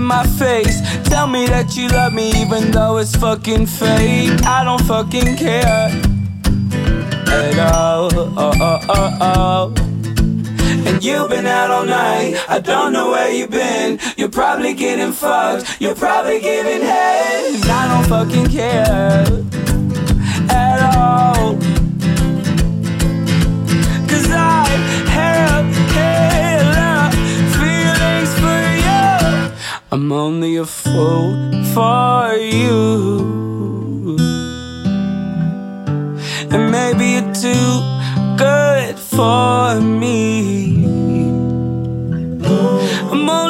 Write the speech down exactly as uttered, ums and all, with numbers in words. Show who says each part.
Speaker 1: my face. Tell me that you love me even though it's fucking fake. I don't fucking care at all. Oh, oh, oh, oh. And you've been out all night, I don't know where you've been. You're probably getting fucked, you're probably giving head. And I don't fucking care at all. Cause I have hella feelings for you. I'm only a fool for you. And maybe you're too good for me. I'm only